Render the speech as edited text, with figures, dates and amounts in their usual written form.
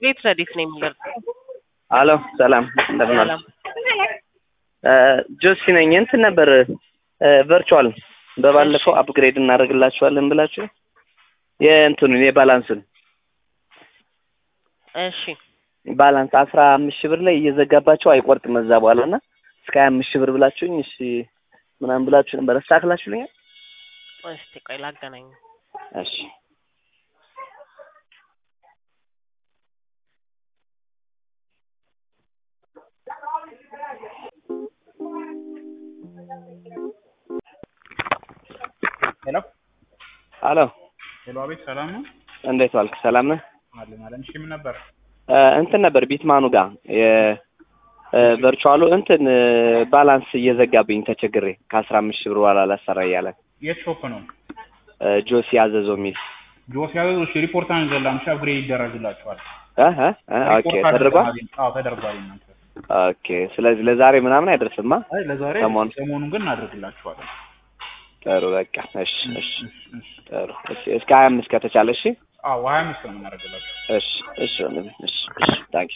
ቤት ረዲት ነው የሚደርሰው። አሎ ሰላም እንደምን ሰላም ጆሲ ነኝ። እንትን ነበር ቨርቹዋል በባለፈው አፕግሬድ እናደርግላችኋለን ብላችሁ የእንትኑን የባላንሱን እሺ ባላንስ 15,000 ብር ላይ እየዘጋባቸው አይቆርጥም እዛ በኋላና እስከ 25,000 ብር ብላችሁኝ እሺ ምናምን ብላችሁ ነበር አስተካክላችሁልኛል? እስቲ ቆይ ላገናኝ። እሺ ሄሎ አሎ ሄሎ፣ አቤት ሰላም ነው? እንዴት ዋልክ? ሰላም ነህ? ማለት እሺ፣ ምን ነበር? እንትን ነበር ቢትማኑ ጋር ቨርቹዋሉ እንትን ባላንስ እየዘጋብኝ ተቸግሬ ከ15,000 ብር በኋላ ላሰራ እያለ የት ሾፕ ነው? ጆሲ አዘዘው የሚል ጆሲ አዘዘው። እሺ ሪፖርት አንዘላም አፕግሬድ ይደረግላችኋል። ኦኬ ተደርጓል። አዎ ተደርጓል። እናንተ ኦኬ። ስለዚህ ለዛሬ ምናምን አይደርስማ? አይ ለዛሬ ሰሞኑን ግን እናደርግላችኋለን። ጥሩ በቃ እሺ እሺ ጥሩ እሺ። እስከ 25 ከተቻለ እሺ። አዎ 25 ነው የምናደርግላችሁ። እሺ እሺ እሺ ታንክ